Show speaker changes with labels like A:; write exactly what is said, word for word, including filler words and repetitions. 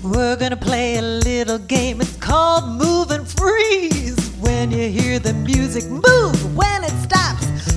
A: We're gonna play a little game, it's called Move and Freeze. When you hear the music move, when it stops,